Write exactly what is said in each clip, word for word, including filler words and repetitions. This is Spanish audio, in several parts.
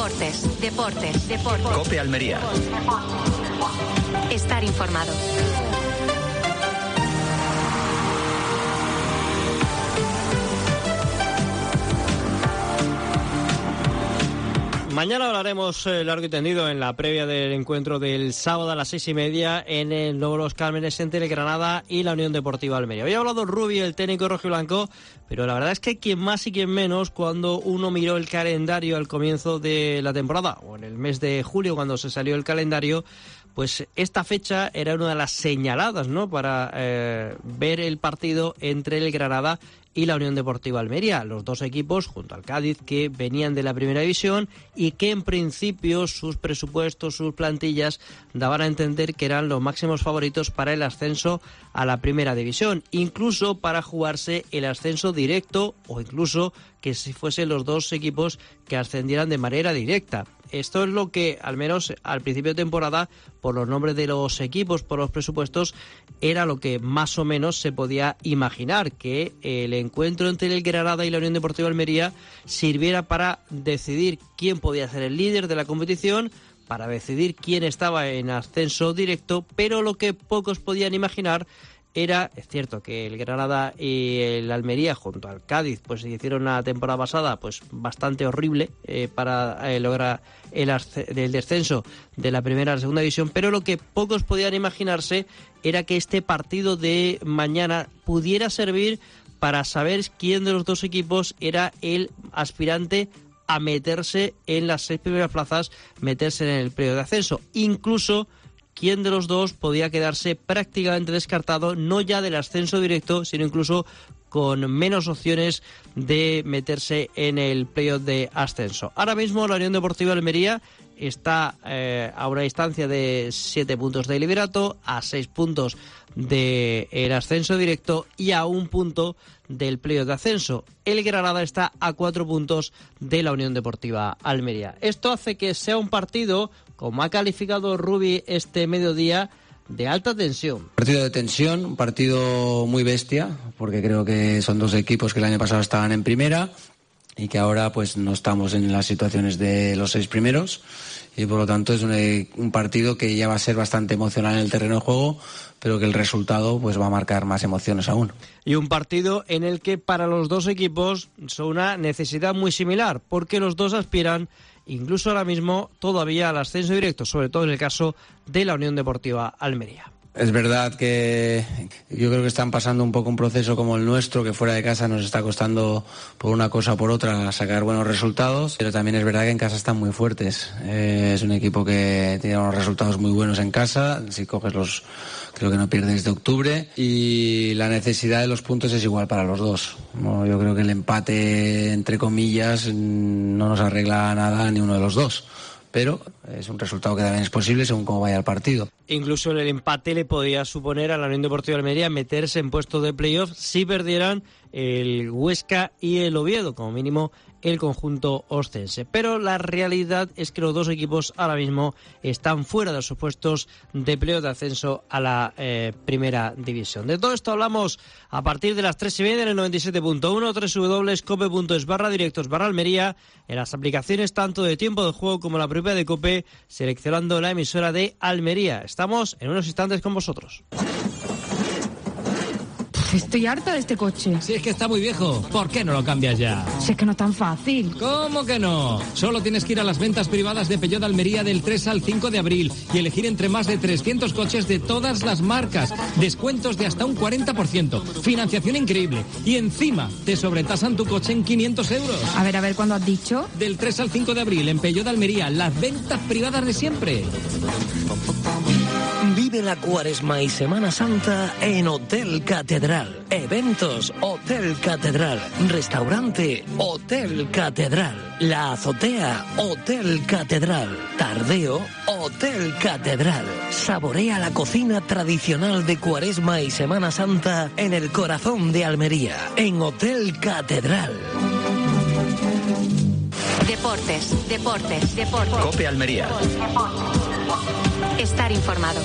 Deportes, deportes, deportes. COPE Almería. Estar informado. Mañana hablaremos eh, largo y tendido en la previa del encuentro del sábado a las seis y media en el nuevo Los Cármenes entre el Granada y la Unión Deportiva Almería. Hoy ha hablado Rubi, el técnico rojiblanco, pero la verdad es que quien más y quien menos, cuando uno miró el calendario al comienzo de la temporada, o en el mes de julio cuando se salió el calendario, pues esta fecha era una de las señaladas, ¿no?, para eh, ver el partido entre el Granada y la Unión Deportiva Almería, los dos equipos junto al Cádiz que venían de la primera división y que en principio sus presupuestos, sus plantillas daban a entender que eran los máximos favoritos para el ascenso a la primera división, incluso para jugarse el ascenso directo o incluso que si fuesen los dos equipos que ascendieran de manera directa. Esto es lo que, al menos al principio de temporada, por los nombres de los equipos, por los presupuestos, era lo que más o menos se podía imaginar, que el encuentro entre el Granada y la Unión Deportiva Almería sirviera para decidir quién podía ser el líder de la competición, para decidir quién estaba en ascenso directo, pero lo que pocos podían imaginar era, es cierto que el Granada y el Almería junto al Cádiz pues hicieron una temporada pasada pues bastante horrible eh, para eh, lograr el, el descenso de la primera a la segunda división, pero lo que pocos podían imaginarse era que este partido de mañana pudiera servir para saber quién de los dos equipos era el aspirante a meterse en las seis primeras plazas, meterse en el periodo de ascenso, incluso quién de los dos podía quedarse prácticamente descartado, no ya del ascenso directo, sino incluso con menos opciones de meterse en el playoff de ascenso. Ahora mismo la Unión Deportiva Almería está eh, a una distancia de siete puntos del liderato, a seis puntos del ascenso directo y a un punto del playoff de ascenso. El Granada está a cuatro puntos de la Unión Deportiva Almería. Esto hace que sea un partido, como ha calificado Rubi este mediodía, de alta tensión. Partido de tensión, un partido muy bestia, porque creo que son dos equipos que el año pasado estaban en primera y que ahora pues no estamos en las situaciones de los seis primeros y por lo tanto es un, un partido que ya va a ser bastante emocional en el terreno de juego, pero que el resultado pues va a marcar más emociones aún. Y un partido en el que para los dos equipos son una necesidad muy similar, porque los dos aspiran incluso ahora mismo todavía al ascenso directo, sobre todo en el caso de la Unión Deportiva Almería. Es verdad que yo creo que están pasando un poco un proceso como el nuestro, que fuera de casa nos está costando por una cosa o por otra sacar buenos resultados, pero también es verdad que en casa están muy fuertes. Eh, es un equipo que tiene unos resultados muy buenos en casa, si coges los, creo que no pierde desde octubre, y la necesidad de los puntos es igual para los dos. No, yo creo que el empate, entre comillas, no nos arregla nada a ni uno de los dos. Pero es un resultado que también es posible según cómo vaya el partido. Incluso el empate le podría suponer a la Unión Deportiva Almería meterse en puesto de playoff si perdieran el Huesca y el Oviedo, como mínimo el conjunto oscense. Pero la realidad es que los dos equipos ahora mismo están fuera de sus puestos de playoff de ascenso a la eh, primera división. De todo esto hablamos a partir de las tres y media en el noventa y siete punto uno, doble u doble u doble u punto cope punto es barra directos barra Almería, en las aplicaciones tanto de tiempo de juego como la propia de Cope, seleccionando la emisora de Almería. Estamos en unos instantes con vosotros. Estoy harta de este coche. Si es que está muy viejo, ¿por qué no lo cambias ya? Si es que no es tan fácil. ¿Cómo que no? Solo tienes que ir a las ventas privadas de Peugeot Almería del tres al cinco de abril y elegir entre más de trescientos coches de todas las marcas. Descuentos de hasta un cuarenta por ciento. Financiación increíble. Y encima te sobretasan tu coche en quinientos euros. A ver, a ver, ¿cuándo has dicho? Del tres al cinco de abril en Peugeot Almería. Las ventas privadas de siempre. Vive la Cuaresma y Semana Santa en Hotel Catedral. Eventos Hotel Catedral. Restaurante Hotel Catedral. La Azotea Hotel Catedral. Tardeo Hotel Catedral. Saborea la cocina tradicional de Cuaresma y Semana Santa en el corazón de Almería, en Hotel Catedral. Deportes, deportes, deportes. COPE Almería. Estar informado.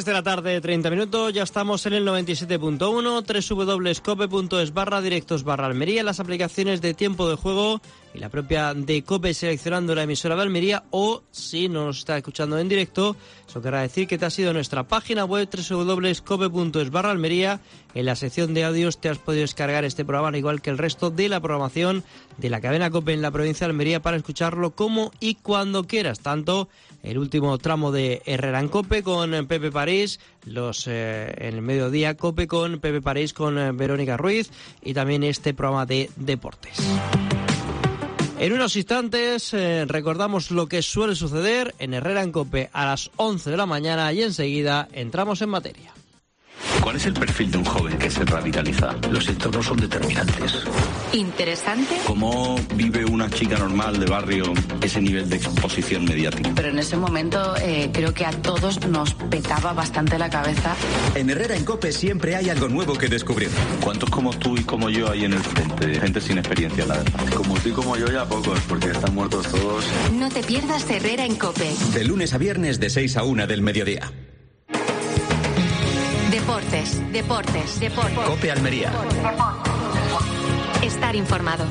tres de la tarde, treinta minutos, ya estamos en el noventa y siete punto uno, doble u doble u doble u punto cope punto es barra directos barra Almería, las aplicaciones de tiempo de juego y la propia de Cope seleccionando la emisora de Almería, o si no nos está escuchando en directo, eso querrá decir que te has ido a nuestra página web doble u doble u doble u punto cope punto es barra Almería. En la sección de audios te has podido descargar este programa, al igual que el resto de la programación de la cadena Cope en la provincia de Almería, para escucharlo como y cuando quieras, tanto el último tramo de Herrera en Cope con Pepe París, los eh, en el mediodía Cope con Pepe París, con eh, Verónica Ruiz, y también este programa de deportes. En unos instantes eh, recordamos lo que suele suceder en Herrera en Cope a las once de la mañana y enseguida entramos en materia. ¿Cuál es el perfil de un joven que se radicaliza? Los entornos son determinantes. ¿Interesante? ¿Cómo vive una chica normal de barrio ese nivel de exposición mediática? Pero en ese momento eh, creo que a todos nos petaba bastante la cabeza. En Herrera en Cope siempre hay algo nuevo que descubrir. ¿Cuántos como tú y como yo hay en el frente? Gente sin experiencia, la verdad. Como tú y como yo ya pocos, porque están muertos todos. No te pierdas Herrera en Cope. De lunes a viernes de seis a una del mediodía. Deportes, deportes, deportes. Cope Almería. Estar informado.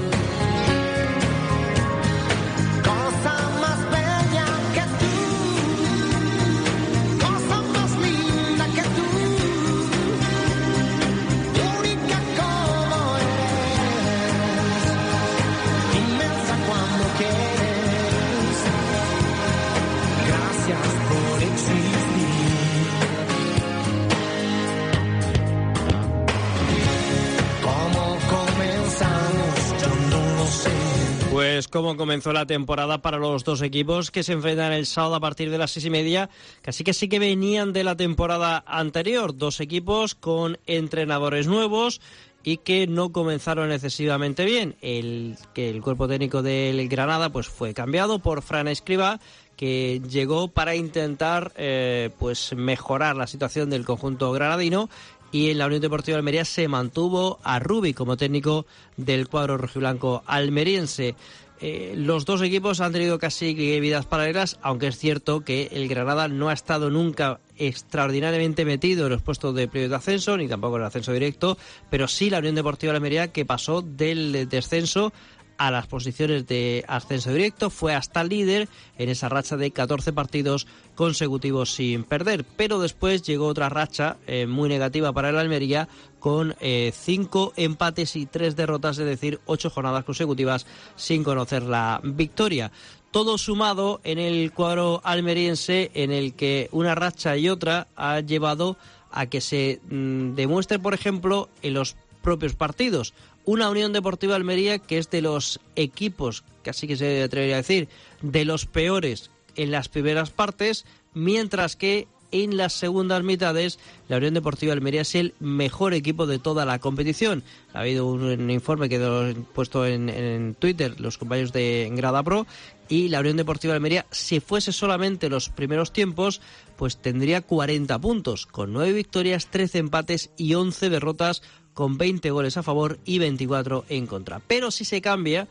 Pues cómo comenzó la temporada para los dos equipos que se enfrentan el sábado a partir de las seis y media, casi que sí que venían de la temporada anterior, dos equipos con entrenadores nuevos y que no comenzaron excesivamente bien. El que el cuerpo técnico del Granada pues fue cambiado por Fran Escribá, que llegó para intentar eh, pues mejorar la situación del conjunto granadino. Y en la Unión Deportiva Almería se mantuvo a Rubi como técnico del cuadro rojiblanco almeriense. Eh, los dos equipos han tenido casi vidas paralelas, aunque es cierto que el Granada no ha estado nunca extraordinariamente metido en los puestos de playoff de ascenso, ni tampoco en el ascenso directo, pero sí la Unión Deportiva Almería, que pasó del descenso a las posiciones de ascenso directo, fue hasta líder en esa racha de catorce partidos consecutivos sin perder, pero después llegó otra racha eh, muy negativa para el Almería, con eh, cinco empates y tres derrotas, es decir, ocho jornadas consecutivas sin conocer la victoria. Todo sumado en el cuadro almeriense, en el que una racha y otra ha llevado a que se mmm, demuestre, por ejemplo, en los propios partidos. Una Unión Deportiva Almería que es de los equipos, casi que se atrevería a decir, de los peores en las primeras partes, mientras que en las segundas mitades la Unión Deportiva Almería es el mejor equipo de toda la competición. Ha habido un, un informe que han puesto en, en Twitter los compañeros de Grada Pro, y la Unión Deportiva Almería, si fuese solamente los primeros tiempos, pues tendría cuarenta puntos, con nueve victorias, trece empates y once derrotas, con veinte goles a favor y veinticuatro en contra. Pero si se cambia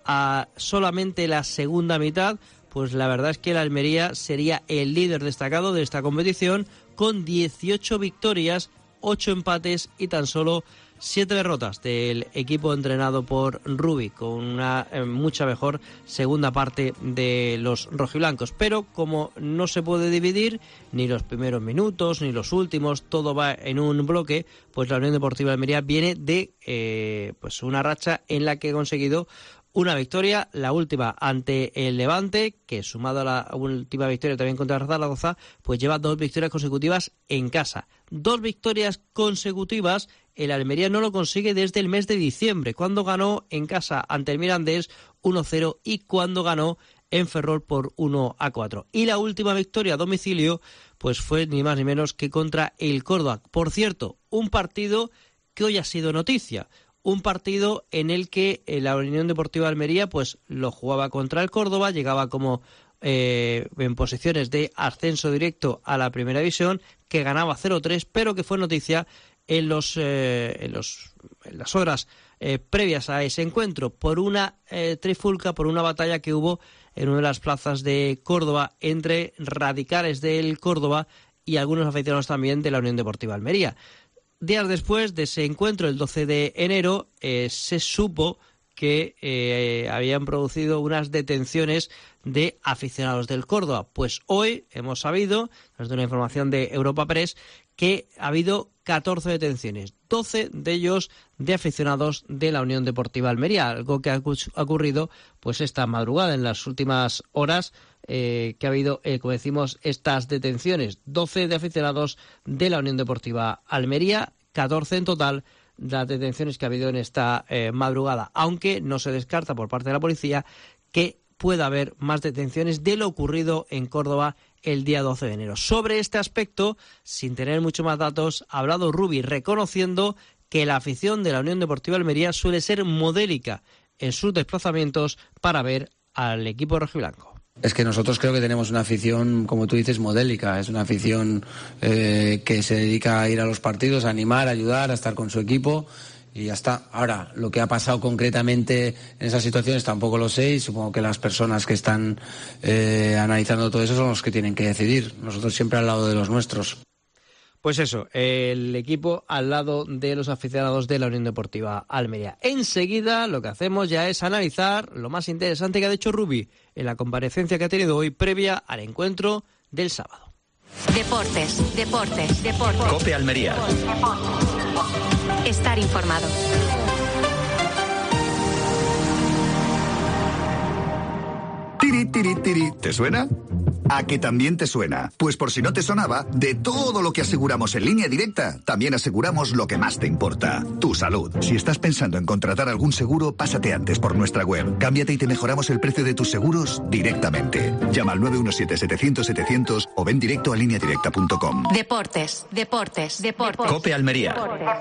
a solamente la segunda mitad, pues la verdad es que el Almería sería el líder destacado de esta competición, con dieciocho victorias, ocho empates y tan solo siete derrotas del equipo entrenado por Rubi, con una eh, mucha mejor segunda parte de los rojiblancos. Pero como no se puede dividir ni los primeros minutos ni los últimos, todo va en un bloque, pues la Unión Deportiva Almería viene de eh, pues una racha en la que ha conseguido una victoria, la última ante el Levante, que sumado a la última victoria también contra el Zaragoza, pues lleva dos victorias consecutivas en casa. Dos victorias consecutivas el Almería no lo consigue desde el mes de diciembre, cuando ganó en casa ante el Mirandés uno cero y cuando ganó en Ferrol por uno a cuatro. Y la última victoria a domicilio pues fue ni más ni menos que contra el Córdoba. Por cierto, un partido que hoy ha sido noticia. Un partido en el que la Unión Deportiva Almería pues lo jugaba contra el Córdoba, llegaba como eh, en posiciones de ascenso directo a la primera división, que ganaba cero tres, pero que fue noticia en los eh, en los en las horas eh, previas a ese encuentro por una eh, trifulca, por una batalla que hubo en una de las plazas de Córdoba entre radicales del Córdoba y algunos aficionados también de la Unión Deportiva Almería. Días después de ese encuentro, el doce de enero, eh, se supo que eh, habían producido unas detenciones de aficionados del Córdoba. Pues hoy hemos sabido, desde una información de Europa Press, que ha habido catorce detenciones, doce de ellos de aficionados de la Unión Deportiva Almería, algo que ha ocurrido pues esta madrugada, en las últimas horas, eh, que ha habido, eh, como decimos, estas detenciones, doce de aficionados de la Unión Deportiva Almería, catorce en total las detenciones que ha habido en esta eh, madrugada, aunque no se descarta por parte de la policía que pueda haber más detenciones de lo ocurrido en Córdoba el día doce de enero. Sobre este aspecto, sin tener mucho más datos, ha hablado Rubi, reconociendo que la afición de la Unión Deportiva Almería suele ser modélica en sus desplazamientos para ver al equipo rojiblanco. Es que nosotros creo que tenemos una afición, como tú dices, modélica. Es una afición eh, que se dedica a ir a los partidos, a animar, a ayudar, a estar con su equipo y ya está. Ahora, lo que ha pasado concretamente en esas situaciones tampoco lo sé y supongo que las personas que están eh, analizando todo eso son los que tienen que decidir. Nosotros siempre al lado de los nuestros. Pues eso, el equipo al lado de los aficionados de la Unión Deportiva Almería. Enseguida lo que hacemos ya es analizar lo más interesante que ha dicho Rubi en la comparecencia que ha tenido hoy previa al encuentro del sábado. Deportes, deportes, deportes. COPE Almería. Estar informado. Tiri, tiri, tiri. ¿Te suena? ¿A que también te suena? Pues por si no te sonaba, de todo lo que aseguramos en Línea Directa, también aseguramos lo que más te importa, tu salud. Si estás pensando en contratar algún seguro, pásate antes por nuestra web. Cámbiate y te mejoramos el precio de tus seguros directamente. Llama al nueve uno siete, setecientos, setecientos o ven directo a línea directa punto com. Deportes, deportes, deportes. COPE Almería.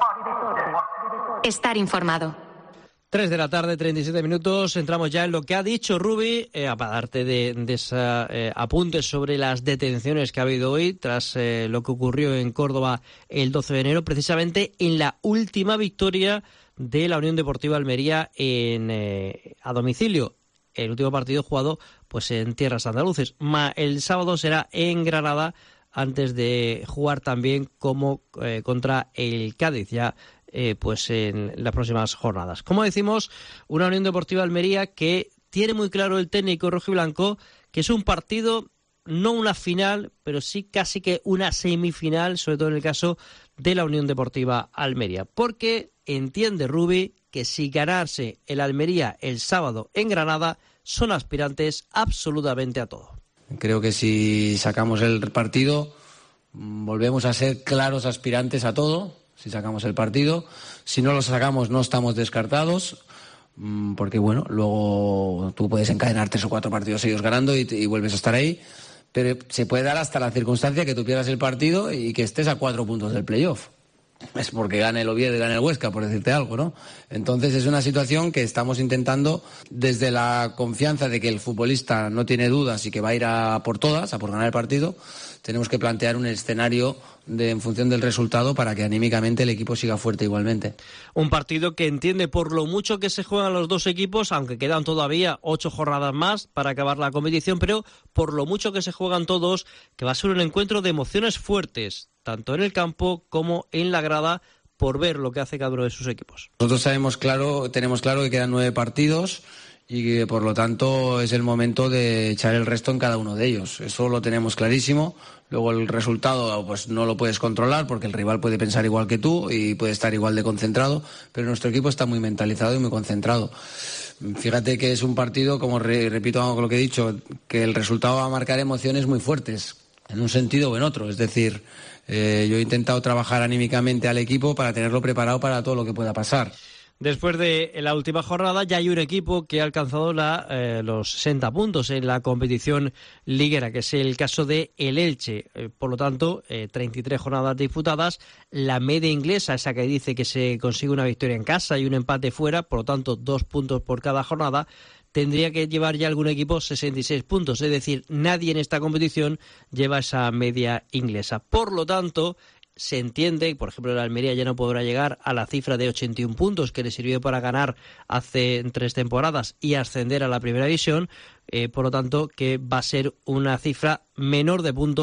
Estar informado. tres de la tarde, treinta y siete minutos. Entramos ya en lo que ha dicho Rubi, eh, para darte de, de esa, eh, apuntes sobre las detenciones que ha habido hoy tras eh, lo que ocurrió en Córdoba el doce de enero, precisamente en la última victoria de la Unión Deportiva Almería en, eh, a domicilio. El último partido jugado pues en tierras andaluces. Ma, el sábado será en Granada, antes de jugar también como eh, contra el Cádiz, ya Eh, pues en las próximas jornadas. Como decimos, una Unión Deportiva Almería que tiene muy claro el técnico rojiblanco que es un partido, no una final, pero sí casi que una semifinal, sobre todo en el caso de la Unión Deportiva Almería, porque entiende Rubi que si ganarse el Almería el sábado en Granada, son aspirantes absolutamente a todo. Creo que si sacamos el partido, volvemos a ser claros aspirantes a todo. Si sacamos el partido, si no lo sacamos no estamos descartados, porque bueno, luego tú puedes encadenar tres o cuatro partidos seguidos ganando y, y vuelves a estar ahí, pero se puede dar hasta la circunstancia que tú pierdas el partido y que estés a cuatro puntos del playoff. Es porque gane el Oviedo y gane el Huesca, por decirte algo, ¿no? Entonces es una situación que estamos intentando, desde la confianza de que el futbolista no tiene dudas y que va a ir a por todas, a por ganar el partido, tenemos que plantear un escenario de, en función del resultado para que anímicamente el equipo siga fuerte igualmente. Un partido que entiende por lo mucho que se juegan los dos equipos, aunque quedan todavía ocho jornadas más para acabar la competición, pero por lo mucho que se juegan todos, que va a ser un encuentro de emociones fuertes, tanto en el campo como en la grada, por ver lo que hace cada uno de sus equipos. Nosotros sabemos claro, tenemos claro que quedan nueve partidos y que por lo tanto es el momento de echar el resto en cada uno de ellos. Eso lo tenemos clarísimo. Luego el resultado pues no lo puedes controlar porque el rival puede pensar igual que tú y puede estar igual de concentrado, pero nuestro equipo está muy mentalizado y muy concentrado. Fíjate que es un partido, como re, repito lo que he dicho, que el resultado va a marcar emociones muy fuertes, en un sentido o en otro. Es decir, eh, yo he intentado trabajar anímicamente al equipo para tenerlo preparado para todo lo que pueda pasar. Después de la última jornada ya hay un equipo que ha alcanzado la, eh, los sesenta puntos en la competición liguera, que es el caso de el Elche. Eh, por lo tanto, eh, treinta y tres jornadas disputadas. La media inglesa, esa que dice que se consigue una victoria en casa y un empate fuera, por lo tanto, dos puntos por cada jornada, tendría que llevar ya algún equipo sesenta y seis puntos. Es decir, nadie en esta competición lleva esa media inglesa. Por lo tanto, se entiende, por ejemplo, el Almería ya no podrá llegar a la cifra de ochenta y un puntos que le sirvió para ganar hace tres temporadas y ascender a la primera división, eh, por lo tanto, que va a ser una cifra menor de puntos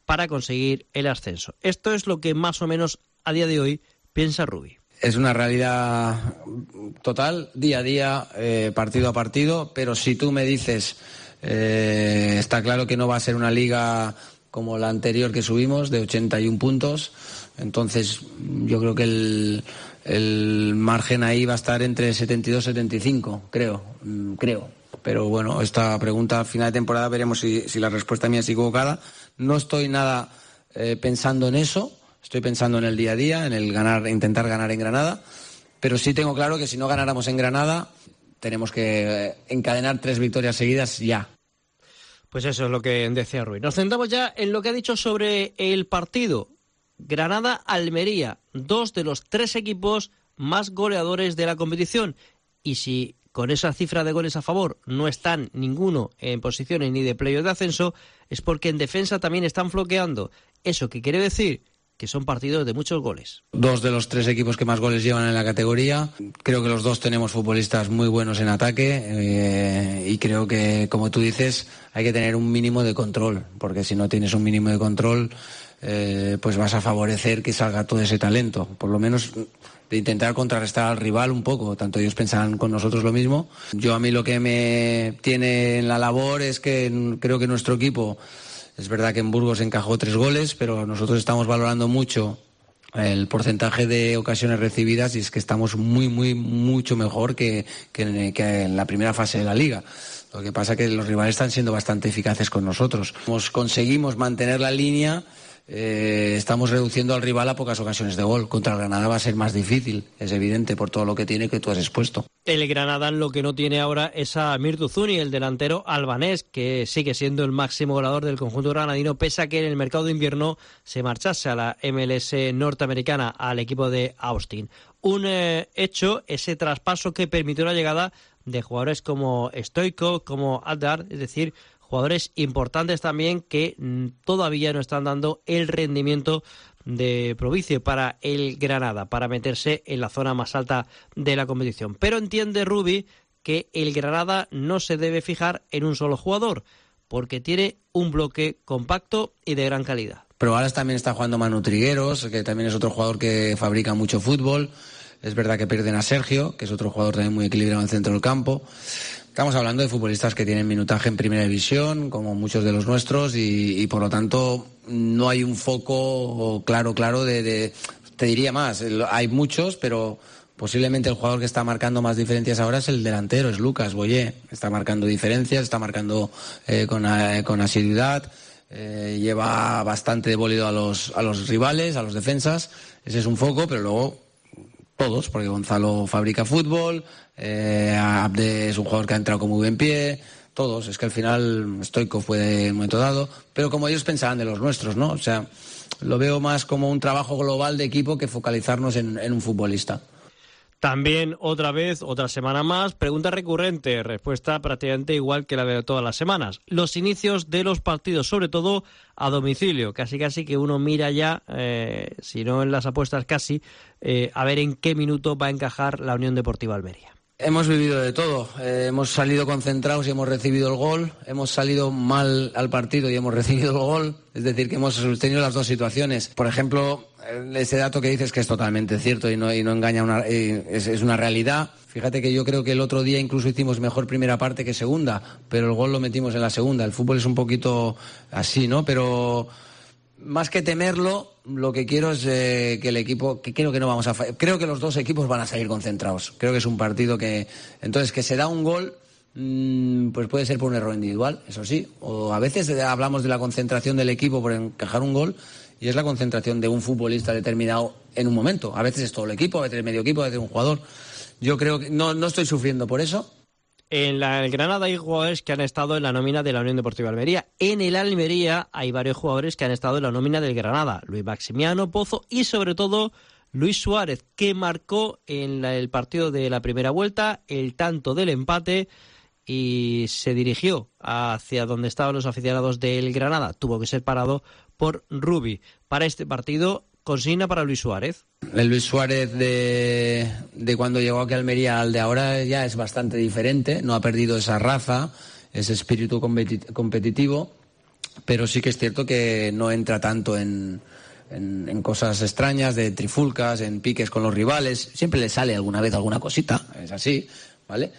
para conseguir el ascenso. Esto es lo que más o menos a día de hoy piensa Rubi. Es una realidad total, día a día, eh, partido a partido, pero si tú me dices, eh, está claro que no va a ser una liga como la anterior que subimos, de ochenta y uno puntos, entonces yo creo que el, el margen ahí va a estar entre setenta y dos y setenta y cinco, creo, creo. Pero bueno, esta pregunta a final de temporada veremos si, si la respuesta mía es equivocada. No estoy nada eh, pensando en eso. Estoy pensando en el día a día, en el ganar, intentar ganar en Granada, pero sí tengo claro que si no ganáramos en Granada tenemos que encadenar tres victorias seguidas ya. Pues eso es lo que decía Ruiz. Nos centramos ya en lo que ha dicho sobre el partido. Granada-Almería, dos de los tres equipos más goleadores de la competición. Y si con esa cifra de goles a favor no están ninguno en posiciones ni de playoff de ascenso, es porque en defensa también están floqueando. ¿Eso qué quiere decir? Que son partidos de muchos goles. Dos de los tres equipos que más goles llevan en la categoría. Creo que los dos tenemos futbolistas muy buenos en ataque eh, y creo que, como tú dices, hay que tener un mínimo de control, porque si no tienes un mínimo de control, eh, pues vas a favorecer que salga todo ese talento. Por lo menos de intentar contrarrestar al rival un poco. Tanto ellos pensaban con nosotros lo mismo. Yo a mí lo que me tiene en la labor es que creo que nuestro equipo... Es verdad que en Burgos encajó tres goles, pero nosotros estamos valorando mucho el porcentaje de ocasiones recibidas y es que estamos muy, muy, mucho mejor que, que, que en la primera fase de la Liga. Lo que pasa es que los rivales están siendo bastante eficaces con nosotros. Nos conseguimos mantener la línea, eh, estamos reduciendo al rival a pocas ocasiones de gol. Contra el Granada va a ser más difícil, es evidente, por todo lo que tiene que tú has expuesto. El Granada lo que no tiene ahora es a Mirtu Zuni, el delantero albanés, que sigue siendo el máximo goleador del conjunto granadino, pese a que en el mercado de invierno se marchase a la M L S norteamericana, al equipo de Austin. Un eh, hecho, ese traspaso que permitió la llegada de jugadores como Stoico, como Aldar, es decir, jugadores importantes también que mm, todavía no están dando el rendimiento de provicio para el Granada, para meterse en la zona más alta de la competición. Pero entiende Rubi que el Granada no se debe fijar en un solo jugador, porque tiene un bloque compacto y de gran calidad. Pero ahora también está jugando Manu Trigueros, que también es otro jugador que fabrica mucho fútbol. Es verdad que pierden a Sergio, que es otro jugador también muy equilibrado en el centro del campo. Estamos hablando de futbolistas que tienen minutaje en primera división, como muchos de los nuestros, y, y por lo tanto no hay un foco claro, claro de, de... Te diría más, hay muchos, pero posiblemente el jugador que está marcando más diferencias ahora es el delantero, es Lucas Boyé. Está marcando diferencias, está marcando eh, con, eh, con asiduidad, eh, lleva bastante de bólido a los, a los rivales, a los defensas. Ese es un foco, pero luego todos, porque Gonzalo fabrica fútbol, eh, Abde es un jugador que ha entrado con muy buen pie, todos. Es que al final Stoico fue de un momento dado, pero como ellos pensaban de los nuestros, ¿no? O sea, lo veo más como un trabajo global de equipo que focalizarnos en, en un futbolista. También otra vez, otra semana más, pregunta recurrente, respuesta prácticamente igual que la de todas las semanas. Los inicios de los partidos, sobre todo a domicilio, casi casi que uno mira ya, eh, si no en las apuestas casi, eh, a ver en qué minuto va a encajar la Unión Deportiva Almería. Hemos vivido de todo, eh, hemos salido concentrados y hemos recibido el gol, hemos salido mal al partido y hemos recibido el gol, es decir, que hemos tenido las dos situaciones. Por ejemplo, ese dato que dices que es totalmente cierto y no, y no engaña, una, es, es una realidad. Fíjate que yo creo que el otro día incluso hicimos mejor primera parte que segunda, pero el gol lo metimos en la segunda. El fútbol es un poquito así, ¿no? Pero más que temerlo, lo que quiero es eh, que el equipo, que creo que no vamos a fallar, creo que los dos equipos van a salir concentrados. Creo que es un partido que, entonces, que se da un gol, mmm, pues puede ser por un error individual, eso sí, o a veces hablamos de la concentración del equipo por encajar un gol y es la concentración de un futbolista determinado en un momento. A veces es todo el equipo, a veces es medio equipo, a veces un jugador. Yo creo que no, no estoy sufriendo por eso. En la, el Granada hay jugadores que han estado en la nómina de la Unión Deportiva Almería. En el Almería hay varios jugadores que han estado en la nómina del Granada. Luis Maximiano, Pozo y sobre todo Luis Suárez, que marcó en la, el partido de la primera vuelta el tanto del empate y se dirigió hacia donde estaban los aficionados del Granada. Tuvo que ser parado por Rubi. Para este partido, consigna para Luis Suárez. El Luis Suárez de, de cuando llegó aquí a Almería al de ahora ya es bastante diferente, no ha perdido esa raza, ese espíritu competitivo. pero sí que es cierto que no entra tanto en, en, en cosas extrañas, de trifulcas, en piques con los rivales. Siempre le sale alguna vez alguna cosita, es así, ¿vale?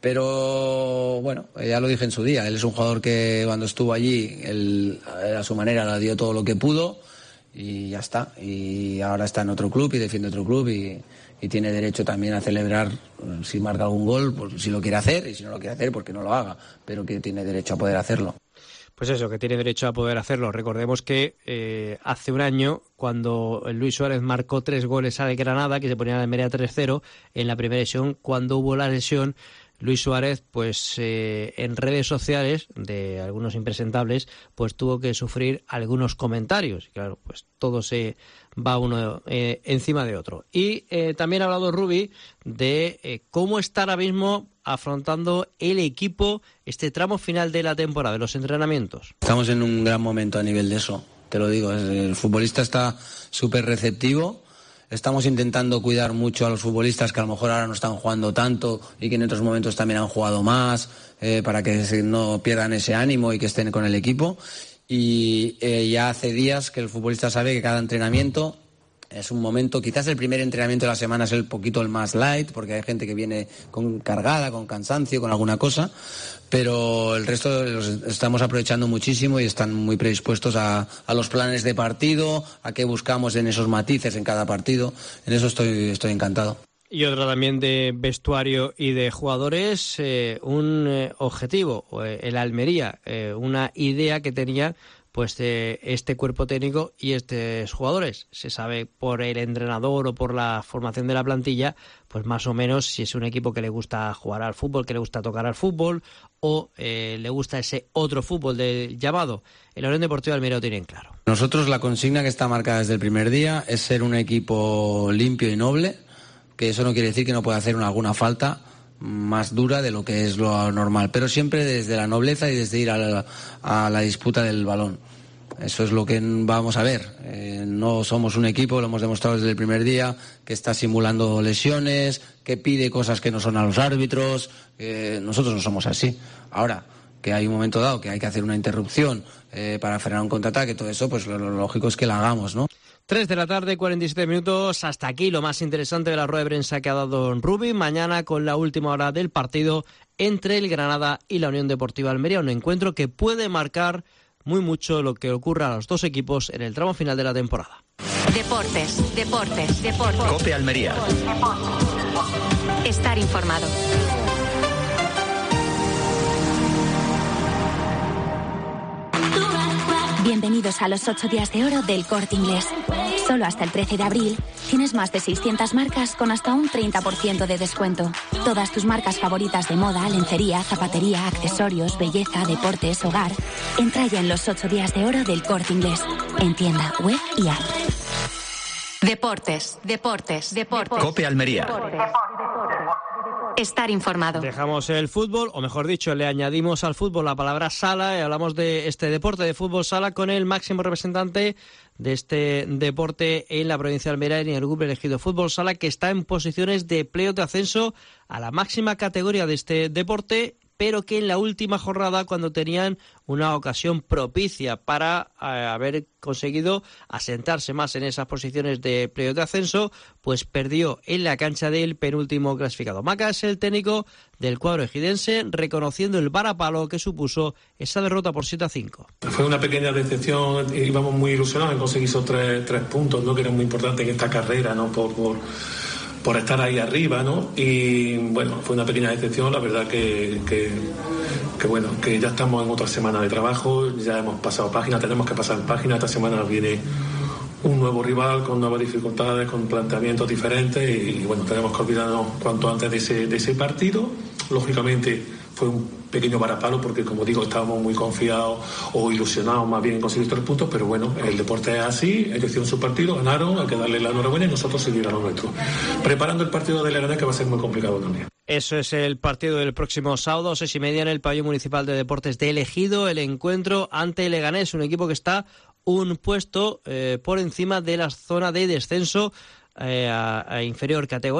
Pero bueno, ya lo dije en su día, él es un jugador que cuando estuvo allí, él a su manera la dio todo lo que pudo y ya está. Y ahora está en otro club y defiende otro club y, y tiene derecho también a celebrar si marca algún gol, pues si lo quiere hacer, y si no lo quiere hacer, pues que no lo haga, pero que tiene derecho a poder hacerlo. Pues eso, que tiene derecho a poder hacerlo. Recordemos que eh, hace un año, cuando Luis Suárez marcó tres goles al Granada, que se ponía en la Almería tres cero, en la primera lesión, cuando hubo la lesión, Luis Suárez, pues eh, en redes sociales de algunos impresentables, pues tuvo que sufrir algunos comentarios. Y claro, pues todo se va uno eh, encima de otro. Y eh, también ha hablado Rubi de eh, cómo está ahora mismo afrontando el equipo este tramo final de la temporada, de los entrenamientos. Estamos en un gran momento a nivel de eso, te lo digo. El futbolista está súper receptivo. Estamos intentando cuidar mucho a los futbolistas que a lo mejor ahora no están jugando tanto y que en otros momentos también han jugado más, eh, para que no pierdan ese ánimo y que estén con el equipo. Y eh, ya hace días que el futbolista sabe que cada entrenamiento es un momento, quizás el primer entrenamiento de la semana es el poquito el más light, porque hay gente que viene con cargada, con cansancio, con alguna cosa, pero el resto los estamos aprovechando muchísimo y están muy predispuestos a, a los planes de partido, a qué buscamos en esos matices en cada partido. En eso estoy, estoy encantado. Y otra también de vestuario y de jugadores, eh, un eh, objetivo, eh, el Almería, eh, una idea que tenía pues de este cuerpo técnico y estos jugadores. Se sabe por el entrenador o por la formación de la plantilla, pues más o menos si es un equipo que le gusta jugar al fútbol, que le gusta tocar al fútbol o eh, le gusta ese otro fútbol del llamado. El Unión Deportiva Almería lo tienen claro. Nosotros la consigna que está marcada desde el primer día es ser un equipo limpio y noble, que eso no quiere decir que no pueda hacer una, alguna falta más dura de lo que es lo normal, pero siempre desde la nobleza y desde ir a la, a la disputa del balón. Eso es lo que vamos a ver. Eh, no somos un equipo, lo hemos demostrado desde el primer día, que está simulando lesiones, que pide cosas que no son a los árbitros. Eh, nosotros no somos así. Ahora, que hay un momento dado que hay que hacer una interrupción eh, para frenar un contraataque, todo eso, pues lo, lo lógico es que la hagamos, ¿no? tres de la tarde, cuarenta y siete minutos. Hasta aquí lo más interesante de la rueda de prensa que ha dado Rubi. Mañana con la última hora del partido entre el Granada y la Unión Deportiva Almería. Un encuentro que puede marcar muy mucho lo que ocurra a los dos equipos en el tramo final de la temporada. Deportes, deportes, deportes. COPE Almería. Estar informado. Bienvenidos a los ocho días de oro del Corte Inglés. Solo hasta el trece de abril tienes más de seiscientas marcas con hasta un treinta por ciento de descuento. Todas tus marcas favoritas de moda, lencería, zapatería, accesorios, belleza, deportes, hogar. Entra ya en los ocho días de oro del Corte Inglés. En tienda, web y app. Deportes, deportes, deportes. COPE Almería. Estar informado. Dejamos el fútbol, o mejor dicho, le añadimos al fútbol la palabra sala y hablamos de este deporte de fútbol sala con el máximo representante de este deporte en la provincia de Almería, en el grupo elegido Fútbol Sala, que está en posiciones de playoff de ascenso a la máxima categoría de este deporte, pero que en la última jornada, cuando tenían una ocasión propicia para eh, haber conseguido asentarse más en esas posiciones de playoff de ascenso, pues perdió en la cancha del penúltimo clasificado. Maca es el técnico del cuadro ejidense, reconociendo el varapalo que supuso esa derrota por siete a cinco. Fue una pequeña decepción, íbamos muy ilusionados en conseguir esos tres, tres puntos, ¿no? Que eran muy importantes en esta carrera, ¿no? Por... por... por estar ahí arriba, ¿no? Y bueno, fue una pequeña decepción, la verdad que, que, que bueno, que ya estamos en otra semana de trabajo, ya hemos pasado página, tenemos que pasar página, esta semana viene un nuevo rival con nuevas dificultades, con planteamientos diferentes y, y bueno, tenemos que olvidarnos cuanto antes de ese, de ese partido. Lógicamente fue un pequeño varapalo porque, como digo, estábamos muy confiados o ilusionados más bien en conseguir tres puntos, pero bueno, el deporte es así, ellos hicieron su partido, ganaron, hay que darle la enhorabuena y nosotros seguir a lo nuestro. Preparando el partido de Leganés, que va a ser muy complicado también. Eso es el partido del próximo sábado, seis y media, en el pabellón municipal de deportes de El Ejido, el encuentro ante Leganés, un equipo que está un puesto eh, por encima de la zona de descenso eh, a, a inferior categoría.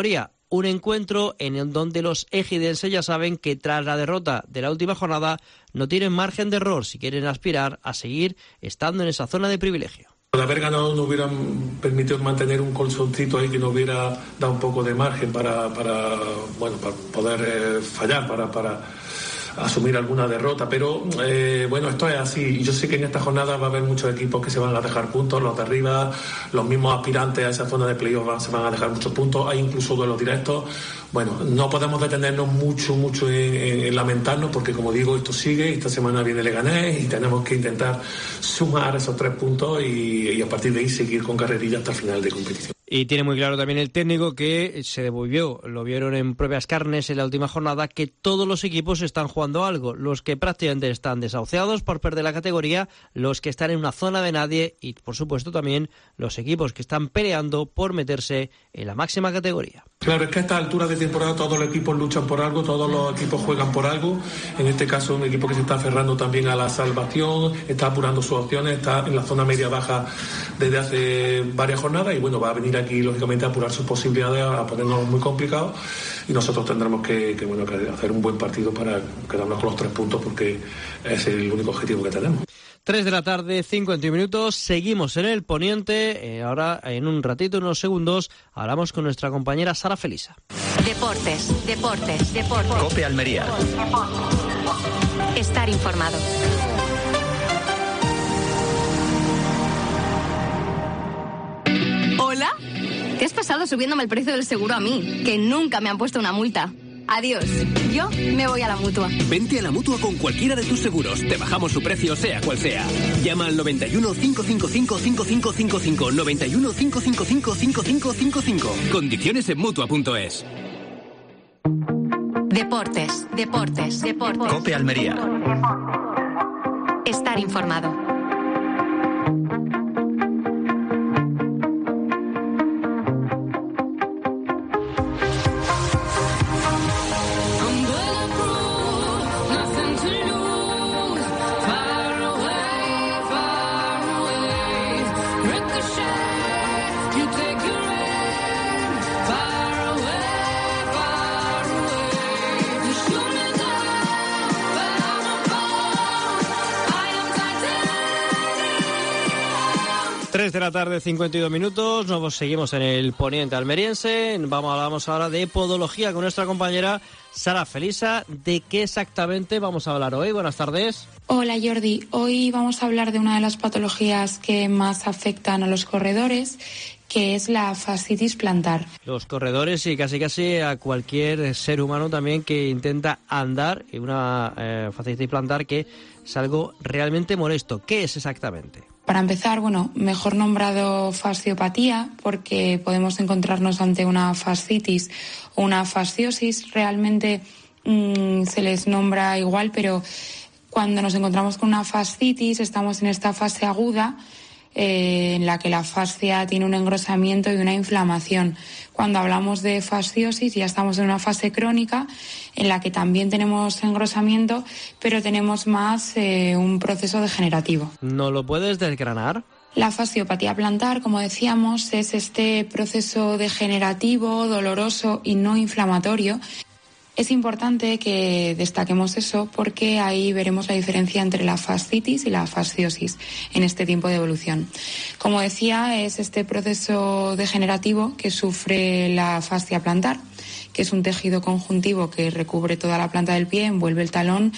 Un encuentro en donde los ejidenses ya saben que tras la derrota de la última jornada no tienen margen de error si quieren aspirar a seguir estando en esa zona de privilegio. De haber ganado no hubieran permitido mantener un colchoncito ahí que nos hubiera dado un poco de margen para, para bueno, para poder eh, fallar, para, para asumir alguna derrota, pero eh, bueno, esto es así. Yo sé que en esta jornada va a haber muchos equipos que se van a dejar puntos, los de arriba, los mismos aspirantes a esa zona de playoff se van a dejar muchos puntos, hay incluso duelos directos. Bueno, no podemos detenernos mucho, mucho en, en, en lamentarnos, porque como digo, esto sigue, esta semana viene Leganés y tenemos que intentar sumar esos tres puntos y, y a partir de ahí seguir con carrerilla hasta el final de competición. Y tiene muy claro también el técnico que se devolvió, lo vieron en propias carnes en la última jornada, que todos los equipos están jugando algo. Los que prácticamente están desahuciados por perder la categoría, los que están en una zona de nadie y, por supuesto, también los equipos que están peleando por meterse en la máxima categoría. Claro, es que a esta altura de temporada todos los equipos luchan por algo, todos los equipos juegan por algo. En este caso, un equipo que se está aferrando también a la salvación, está apurando sus opciones, está en la zona media-baja desde hace varias jornadas y, bueno, va a venir aquí lógicamente a apurar sus posibilidades, a ponernos muy complicados y nosotros tendremos que, que, bueno, que hacer un buen partido para quedarnos con los tres puntos porque es el único objetivo que tenemos. tres de la tarde, cincuenta minutos, seguimos en el Poniente, eh, ahora en un ratito, unos segundos, hablamos con nuestra compañera Sara Felisa. Deportes, deportes, deportes. COPE Almería. Estar informado. ¿Hola? ¿Qué has pasado subiéndome el precio del seguro a mí? Que nunca me han puesto una multa. Adiós. Yo me voy a la Mutua. Vente a la Mutua con cualquiera de tus seguros. Te bajamos su precio, sea cual sea. Llama al noventa y uno, cinco cinco cinco, cinco cinco cinco cinco. noventa y uno, cinco cinco cinco, cinco cinco cinco cinco. Condiciones en Mutua punto es. Deportes, deportes, deportes. COPE Almería. Estar informado. tres de la tarde, cincuenta y dos minutos, nos seguimos en el Poniente almeriense, vamos, hablamos ahora de podología con nuestra compañera Sara Felisa. ¿De qué exactamente vamos a hablar hoy? Buenas tardes. Hola Jordi, hoy vamos a hablar de una de las patologías que más afectan a los corredores, que es la fascitis plantar. Los corredores y casi casi a cualquier ser humano también que intenta andar, y una eh, fascitis plantar que es algo realmente molesto. ¿Qué es exactamente? Para empezar, bueno, mejor nombrado fasciopatía, porque podemos encontrarnos ante una fascitis o una fasciosis. Realmente mmm, se les nombra igual, pero cuando nos encontramos con una fascitis estamos en esta fase aguda eh, en la que la fascia tiene un engrosamiento y una inflamación. Cuando hablamos de fasciosis ya estamos en una fase crónica en la que también tenemos engrosamiento, pero tenemos más eh, un proceso degenerativo. ¿No lo puedes desgranar? La fasciopatía plantar, como decíamos, es este proceso degenerativo, doloroso y no inflamatorio. Es importante que destaquemos eso porque ahí veremos la diferencia entre la fascitis y la fasciosis en este tiempo de evolución. Como decía, es este proceso degenerativo que sufre la fascia plantar, que es un tejido conjuntivo que recubre toda la planta del pie, envuelve el talón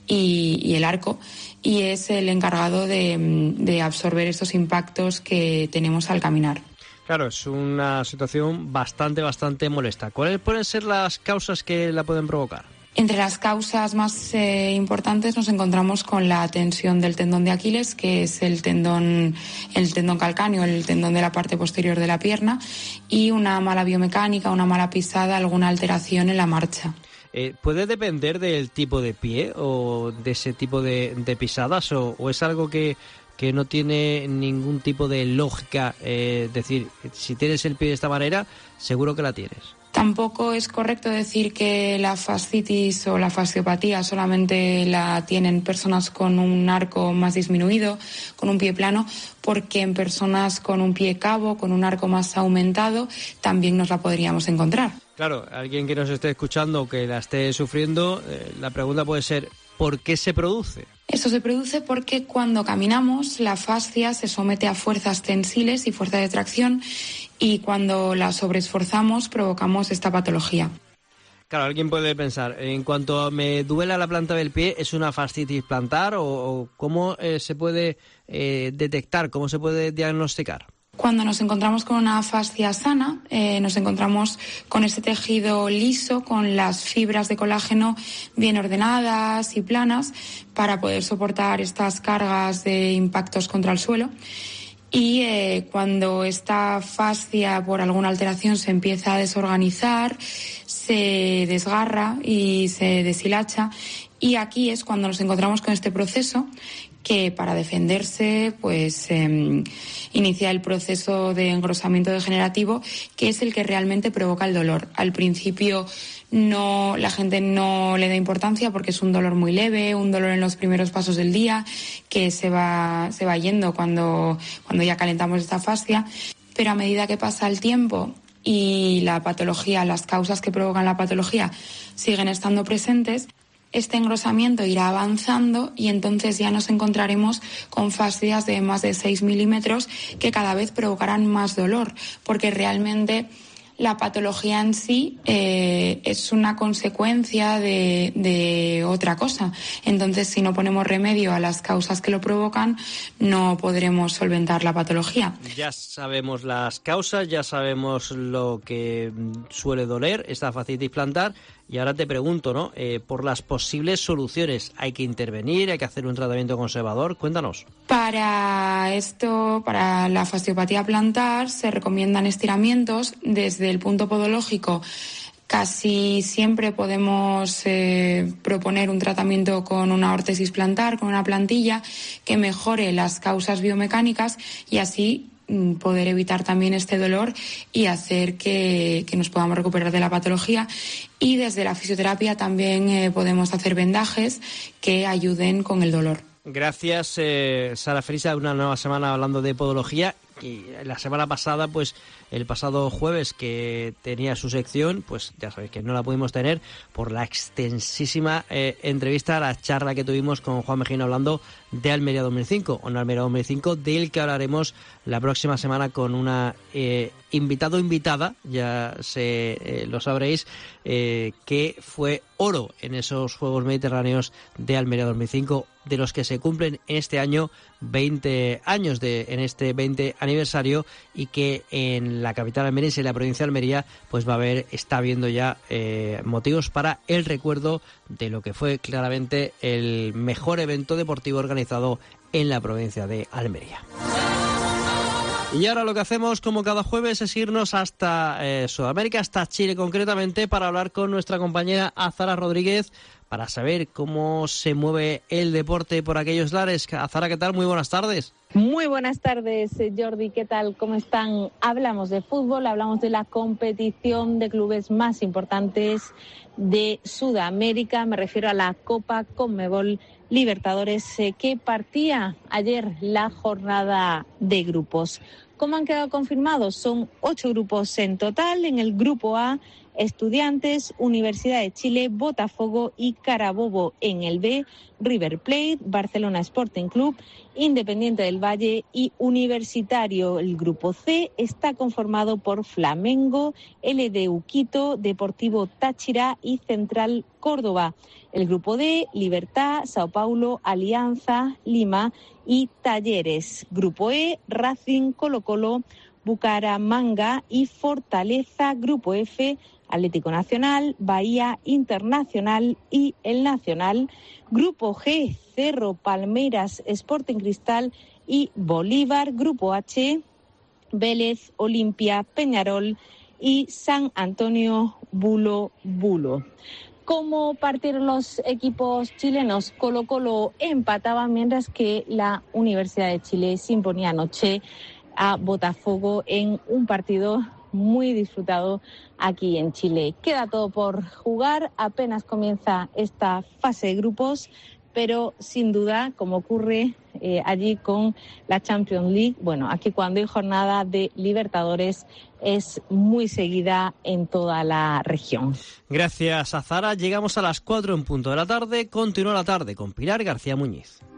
y, y el arco, y es el encargado de, de absorber estos impactos que tenemos al caminar. Claro, es una situación bastante, bastante molesta. ¿Cuáles pueden ser las causas que la pueden provocar? Entre las causas más eh, importantes nos encontramos con la tensión del tendón de Aquiles, que es el tendón, el tendón calcáneo, el tendón de la parte posterior de la pierna, y una mala biomecánica, una mala pisada, alguna alteración en la marcha. Eh, ¿Puede depender del tipo de pie o de ese tipo de, de pisadas o, o es algo que, que no tiene ningún tipo de lógica? Es eh, decir, si tienes el pie de esta manera, seguro que la tienes. Tampoco es correcto decir que la fascitis o la fasciopatía solamente la tienen personas con un arco más disminuido, con un pie plano, porque en personas con un pie cabo, con un arco más aumentado, también nos la podríamos encontrar. Claro, alguien que nos esté escuchando o que la esté sufriendo, eh, la pregunta puede ser, ¿por qué se produce? Esto se produce porque cuando caminamos la fascia se somete a fuerzas tensiles y fuerza de tracción y cuando la sobreesforzamos provocamos esta patología. Claro, alguien puede pensar, en cuanto me duela la planta del pie, ¿es una fascitis plantar o, o cómo eh, se puede eh, detectar, cómo se puede diagnosticar? Cuando nos encontramos con una fascia sana, eh, nos encontramos con ese tejido liso, con las fibras de colágeno bien ordenadas y planas para poder soportar estas cargas de impactos contra el suelo. Y eh, cuando esta fascia por alguna alteración se empieza a desorganizar, se desgarra y se deshilacha, y aquí es cuando nos encontramos con este proceso que para defenderse pues eh, inicia el proceso de engrosamiento degenerativo, que es el que realmente provoca el dolor. Al principio no, la gente no le da importancia porque es un dolor muy leve, un dolor en los primeros pasos del día que se va, se va yendo cuando, cuando ya calentamos esta fascia, pero a medida que pasa el tiempo y la patología, las causas que provocan la patología siguen estando presentes, este engrosamiento irá avanzando y entonces ya nos encontraremos con fascias de más de seis milímetros que cada vez provocarán más dolor, porque realmente la patología en sí eh, es una consecuencia de, de otra cosa. Entonces, si no ponemos remedio a las causas que lo provocan, no podremos solventar la patología. Ya sabemos las causas, ya sabemos lo que suele doler, esta fascitis plantar. Y ahora te pregunto, ¿no? Eh, por las posibles soluciones, ¿hay que intervenir? ¿Hay que hacer un tratamiento conservador? Cuéntanos. Para esto, para la fasciopatía plantar, se recomiendan estiramientos. Desde el punto podológico, casi siempre podemos eh, proponer un tratamiento con una órtesis plantar, con una plantilla que mejore las causas biomecánicas y así poder evitar también este dolor y hacer que, que nos podamos recuperar de la patología. Y desde la fisioterapia también eh, podemos hacer vendajes que ayuden con el dolor. Gracias, eh, Sara Frisa, una nueva semana hablando de podología. Y la semana pasada, pues el pasado jueves que tenía su sección, pues ya sabéis que no la pudimos tener por la extensísima eh, entrevista, la charla que tuvimos con Juan Mejino hablando de Almería dos mil cinco, o no Almería dos mil cinco, del que hablaremos la próxima semana con una eh, invitado invitada, ya se eh, lo sabréis, eh, que fue oro en esos Juegos Mediterráneos de Almería dos mil cinco, de los que se cumplen en este año veinte años, de en este veinte aniversario, y que en la capital almeriense y la provincia de Almería pues va a haber, está habiendo ya eh, motivos para el recuerdo de lo que fue claramente el mejor evento deportivo organizado en la provincia de Almería. Y ahora lo que hacemos, como cada jueves, es irnos hasta eh, Sudamérica, hasta Chile concretamente, para hablar con nuestra compañera Azara Rodríguez, para saber cómo se mueve el deporte por aquellos lares. Azara, ¿qué tal? Muy buenas tardes. Muy buenas tardes, Jordi. ¿Qué tal? ¿Cómo están? Hablamos de fútbol, hablamos de la competición de clubes más importantes de Sudamérica. Me refiero a la Copa Conmebol Libertadores, eh, que partía ayer la jornada de grupos. ¿Cómo han quedado confirmados? Son ocho grupos en total. En el grupo A, Estudiantes, Universidad de Chile, Botafogo y Carabobo. En el B, River Plate, Barcelona Sporting Club, Independiente del Valle y Universitario. El grupo C está conformado por Flamengo, L D U Quito, Deportivo Táchira y Central Córdoba. El grupo D, Libertad, Sao Paulo, Alianza, Lima y Talleres. Grupo E, Racing, Colo-Colo, Bucaramanga y Fortaleza. Grupo F, Atlético Nacional, Bahía Internacional y El Nacional. Grupo G, Cerro, Palmeiras, Sporting Cristal y Bolívar. Grupo H, Vélez, Olimpia, Peñarol y San Antonio, Bulo Bulo. ¿Cómo partieron los equipos chilenos? Colo-Colo empataba, mientras que la Universidad de Chile se imponía anoche a Botafogo en un partido muy disfrutado aquí en Chile. Queda todo por jugar, apenas comienza esta fase de grupos, pero sin duda, como ocurre eh, allí con la Champions League, bueno, aquí cuando hay jornada de Libertadores es muy seguida en toda la región. Gracias a Zara, llegamos a las cuatro en punto de la tarde. Continúa la tarde con Pilar García Muñiz.